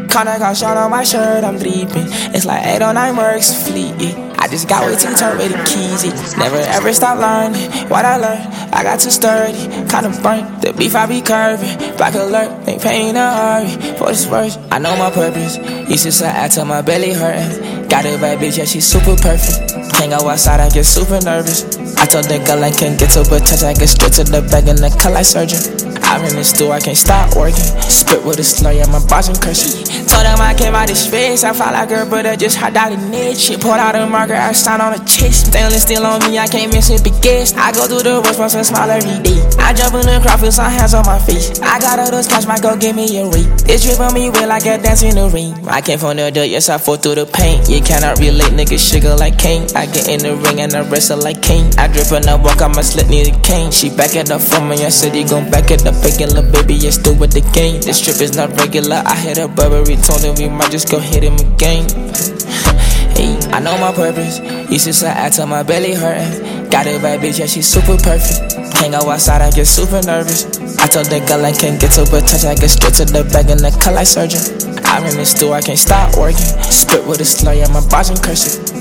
Connor got shot on my shirt, I'm bleeping. It's like 8 or 9 works fleet, yeah. I just got way too turned with the keys, yeah. Never ever stop learning. What I learned, I got too sturdy. Kinda burnt, the beef I be curving. Back alert, ain't paying a hurry. For this verse, I know my purpose. Used to say I till my belly hurting. Got a bad bitch, yeah, she super perfect. Can't go outside, I get super nervous. I told the girl I can't get to her touch, I get straight to the bag and the cut like surgeon. I'm in the store, I can't stop working. Spit with a slur, yeah, my boss and cursing. Told them I came out of space, I felt like her brother just hopped out of net. Shit, pulled out a marker, I signed on a chest. Stainless steel on me, I can't miss it, big gas. I go through the worst, once and smile every day. I jump in the crowd, feel some hands on my face. I got all those cash, might go give me a ring. This drip on me, wet like a dance in the ring. I came from the dirt, yes, I fought through the pain. You cannot relate, niggas sugar like Kane. I get in the ring and I wrestle like Kane. I drip and I walk, I must slip need a cane. She back it up for me, I said you gon' back it up again, little baby, yeah, still with the game. This trip is not regular, I hit a Burberry, told him we might just go hit him again. Hey, I know my purpose, used to say I till my belly hurting. Got a bad bitch, yeah, she super perfect. Can't go outside, I get super nervous. I told the girl I can't get to her touch, I get straight to the bag and the cut like surgeon. I'm in the store, I can't stop working. Spit with a slur, yeah, my boss and cursing.